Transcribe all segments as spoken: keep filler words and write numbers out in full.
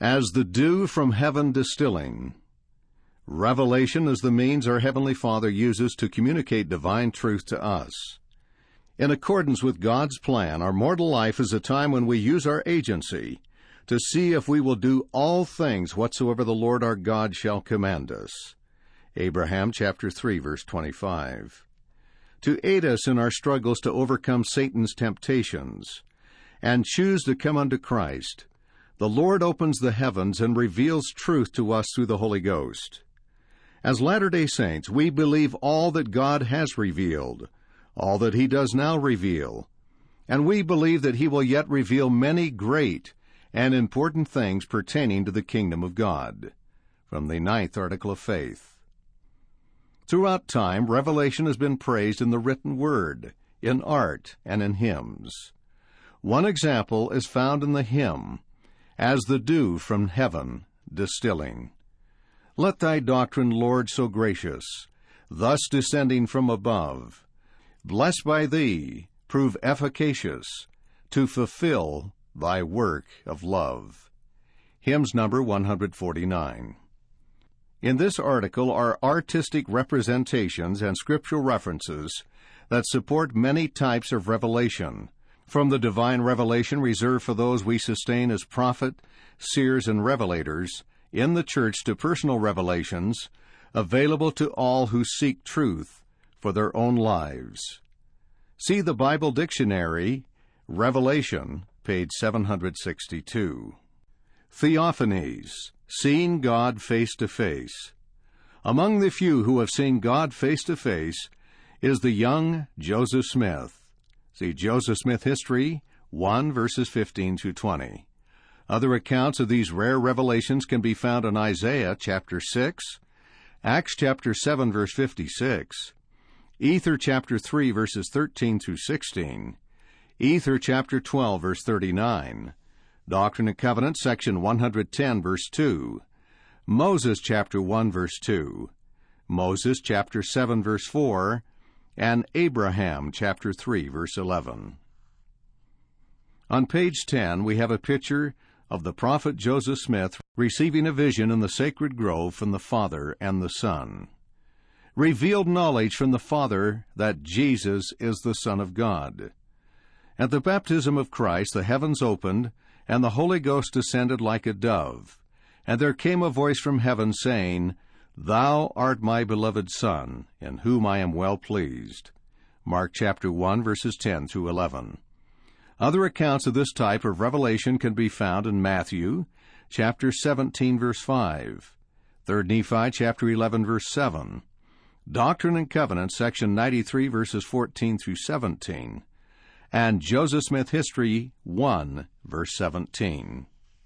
As the dew from heaven distilling. Revelation is the means our Heavenly Father uses to communicate divine truth to us. In accordance with God's plan, our mortal life is a time when we use our agency to see if we will do all things whatsoever the Lord our God shall command us. Abraham chapter three, verse twenty-five. To aid us in our struggles to overcome Satan's temptations and choose to come unto Christ, the Lord opens the heavens and reveals truth to us through the Holy Ghost. As Latter-day Saints, we believe all that God has revealed, all that He does now reveal, and we believe that He will yet reveal many great and important things pertaining to the kingdom of God. From the Ninth Article of Faith. Throughout time, revelation has been praised in the written word, in art, and in hymns. One example is found in the hymn, As the Dew from Heaven Distilling. Let thy doctrine, Lord, so gracious, thus descending from above, blessed by thee, prove efficacious to fulfill thy work of love. Hymns number one forty-nine. In this article are artistic representations and scriptural references that support many types of revelation, from the divine revelation reserved for those we sustain as prophet, seers, and revelators in the church to personal revelations available to all who seek truth for their own lives. See the Bible Dictionary, Revelation, page seven sixty-two. Theophanies, seeing God face to face. Among the few who have seen God face to face is the young Joseph Smith. See Joseph Smith History, one, verses fifteen through twenty. Other accounts of these rare revelations can be found in Isaiah chapter six, Acts chapter seven, verse fifty-six, Ether chapter three, verses thirteen through sixteen, Ether chapter twelve, verse thirty-nine, Doctrine and Covenants, section one ten, verse two, Moses chapter one, verse two, Moses chapter seven, verse four, and Abraham chapter three, verse eleven. On page ten, we have a picture of the prophet Joseph Smith receiving a vision in the sacred grove from the Father and the Son. Revealed knowledge from the Father that Jesus is the Son of God. At the baptism of Christ, the heavens opened, and the Holy Ghost descended like a dove. And there came a voice from heaven saying, Thou art my beloved Son, in whom I am well pleased. Mark chapter one, verses ten through eleven. Other accounts of this type of revelation can be found in Matthew, chapter seventeen, verse five, Third Nephi, chapter eleven, verse seven, Doctrine and Covenants, section ninety-three, verses fourteen through seventeen, and Joseph Smith History, one, verse seventeen.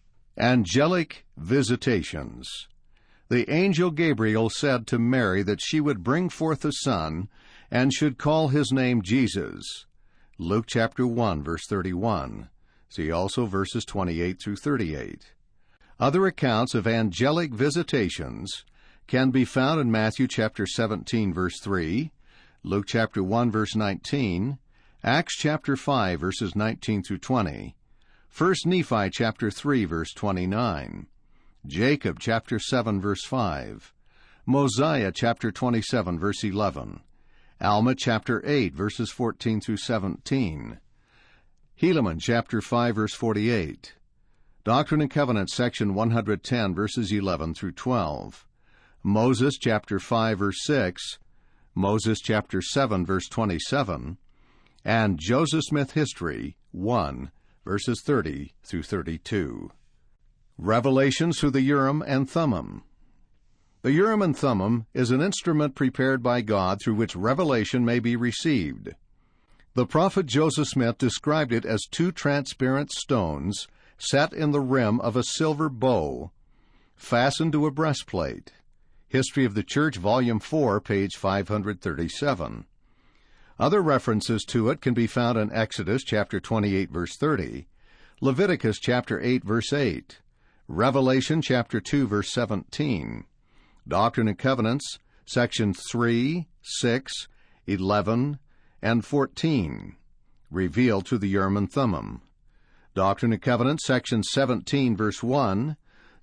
Angelic Visitations. The angel Gabriel said to Mary that she would bring forth a son, and should call his name Jesus. Luke chapter one, verse thirty-one. See also verses twenty-eight through thirty-eight. Other accounts of angelic visitations can be found in Matthew chapter seventeen, verse three, Luke chapter one, verse nineteen, Acts chapter five, verses nineteen through twenty, First Nephi chapter three, verse twenty-nine, Jacob chapter seven, verse five, Mosiah chapter twenty-seven, verse eleven, Alma chapter eight, verses fourteen through seventeen, Helaman chapter five, verse forty-eight, Doctrine and Covenants, section one ten, verses eleven through twelve, Moses chapter five, verse six, Moses chapter seven, verse twenty-seven, and Joseph Smith History, one, verses thirty through thirty-two. Revelations through the Urim and Thummim. The Urim and Thummim is an instrument prepared by God through which revelation may be received. The prophet Joseph Smith described it as two transparent stones set in the rim of a silver bow, fastened to a breastplate. History of the Church, Volume four, page five thirty-seven. Other references to it can be found in Exodus chapter twenty-eight, verse thirty, Leviticus chapter eight, verse eight, Revelation chapter two, verse seventeen, Doctrine and Covenants, sections three, six, eleven, and fourteen, revealed to the Urim and Thummim. Doctrine and Covenants, section seventeen, verse one,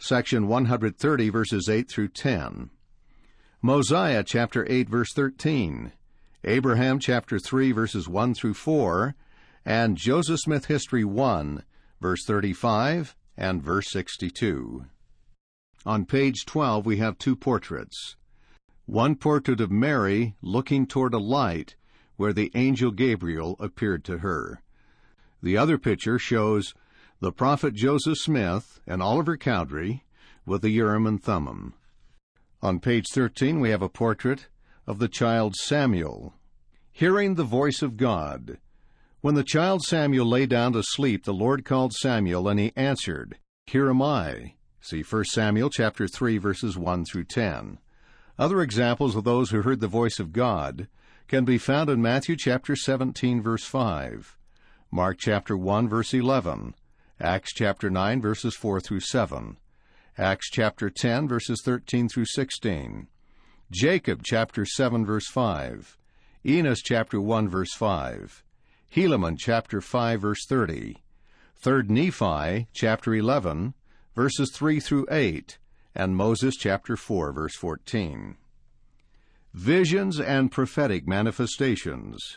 section one thirty, verses eight through ten. Mosiah, chapter eight, verse thirteen. Abraham, chapter three, verses one through four, and Joseph Smith History one, verse thirty-five and verse sixty-two. On page twelve we have two portraits. One portrait of Mary looking toward a light where the angel Gabriel appeared to her. The other picture shows the prophet Joseph Smith and Oliver Cowdery with the Urim and Thummim. On page thirteen we have a portrait of the child Samuel. Hearing the voice of God. When the child Samuel lay down to sleep, the Lord called Samuel, and he answered, "Here am I." See First Samuel chapter three, verses one through ten. Other examples of those who heard the voice of God can be found in Matthew chapter seventeen, verse five, Mark chapter one, verse eleven, Acts chapter nine, verses four through seven, Acts chapter ten, verses thirteen through sixteen, Jacob chapter seven, verse five, Enos chapter one, verse five, Helaman chapter five, verse thirty, Third Nephi chapter eleven, verses three through eight, and Moses chapter four, verse fourteen. Visions and prophetic manifestations.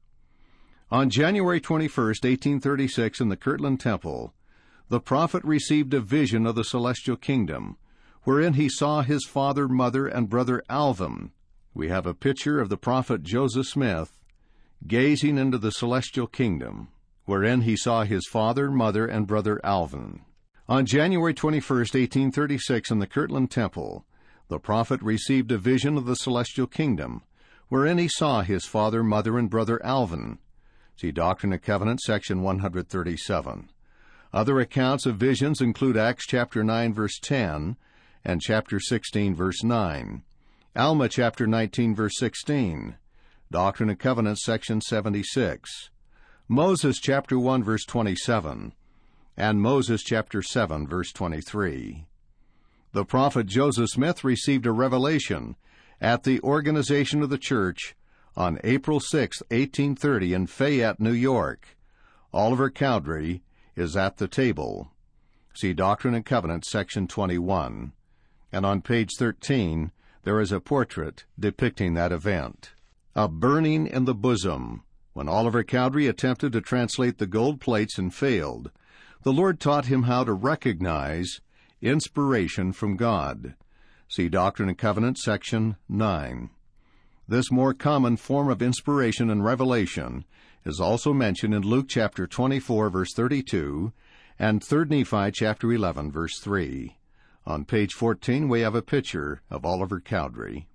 On January twenty-first, eighteen thirty-six, in the Kirtland Temple, the prophet received a vision of the celestial kingdom, wherein he saw his father, mother, and brother Alvin. We have a picture of the prophet Joseph Smith gazing into the celestial kingdom, wherein he saw his father, mother, and brother Alvin. On January twenty-first, eighteen thirty-six, in the Kirtland Temple, the prophet received a vision of the celestial kingdom, wherein he saw his father, mother, and brother Alvin. See Doctrine and Covenants, section one thirty-seven. Other accounts of visions include Acts chapter nine, verse ten, and chapter sixteen, verse nine, Alma chapter nineteen, verse sixteen, Doctrine and Covenants, section seventy-six, Moses chapter one, verse twenty-seven, and Moses chapter seven, verse twenty-three. The prophet Joseph Smith received a revelation at the organization of the church on April sixth, eighteen thirty, in Fayette, New York. Oliver Cowdery is at the table. See Doctrine and Covenants, section twenty-one. And on page thirteen, there is a portrait depicting that event. A burning in the bosom. When Oliver Cowdery attempted to translate the gold plates and failed, the Lord taught him how to recognize inspiration from God. See Doctrine and Covenants, section nine. This more common form of inspiration and revelation is also mentioned in Luke chapter twenty-four, verse thirty-two, and Third Nephi chapter eleven, verse three. On page fourteen, we have a picture of Oliver Cowdery.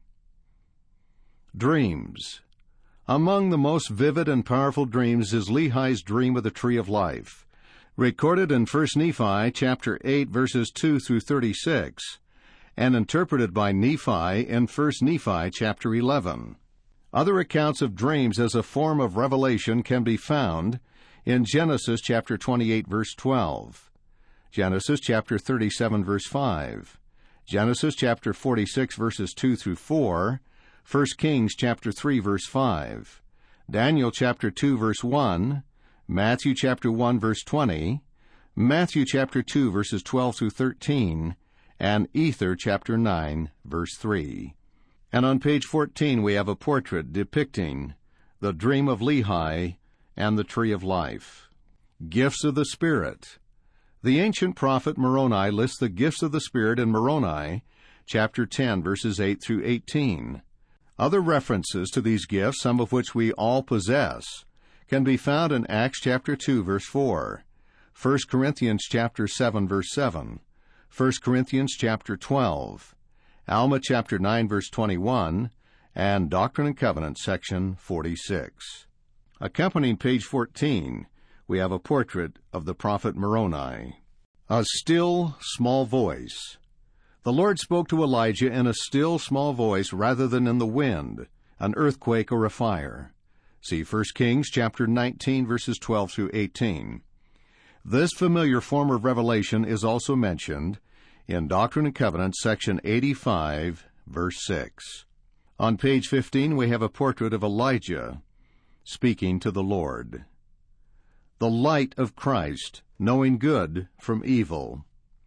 Dreams. Among the most vivid and powerful dreams is Lehi's dream of the tree of life, recorded in First Nephi chapter eight, verses two through thirty-six, and interpreted by Nephi in First Nephi chapter eleven. Other accounts of dreams as a form of revelation can be found in Genesis chapter twenty-eight, verse twelve, Genesis chapter thirty-seven, verse five, Genesis chapter forty-six, verses two through four, First Kings chapter three, verse five, Daniel chapter two, verse one, Matthew chapter one, verse twenty, Matthew chapter two, verses twelve through thirteen, and Ether chapter nine, verse three. And on page fourteen we have a portrait depicting the dream of Lehi and the tree of life. Gifts of the Spirit. The ancient prophet Moroni lists the gifts of the Spirit in Moroni chapter ten, verses eight through eighteen. Other references to these gifts, some of which we all possess, can be found in Acts chapter two, verse four, First Corinthians chapter seven, verse seven, First Corinthians chapter twelve, Alma chapter nine, verse twenty-one, and Doctrine and Covenants, section forty-six. Accompanying page fourteen, we have a portrait of the prophet Moroni. A still, small voice. The Lord spoke to Elijah in a still, small voice rather than in the wind, an earthquake, or a fire. See First Kings chapter nineteen, verses twelve through eighteen. This familiar form of revelation is also mentioned in Doctrine and Covenants, section eighty-five, verse six. On page fifteen, we have a portrait of Elijah speaking to the Lord. The light of Christ, knowing good from evil.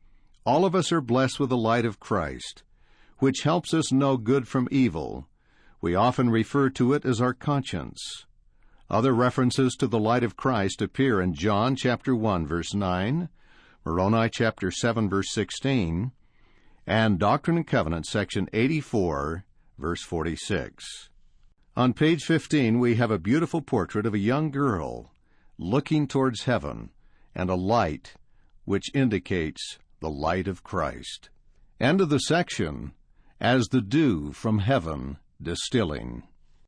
All of us are blessed with the light of Christ, which helps us know good from evil. We often refer to it as our conscience. Other references to the light of Christ appear in John chapter one, verse nine, Moroni chapter seven, verse sixteen, and Doctrine and Covenants, section eighty-four, verse forty-six. On page fifteen, we have a beautiful portrait of a young girl looking towards heaven, and a light which indicates the light of Christ. End of the section, as the dew from heaven distilling.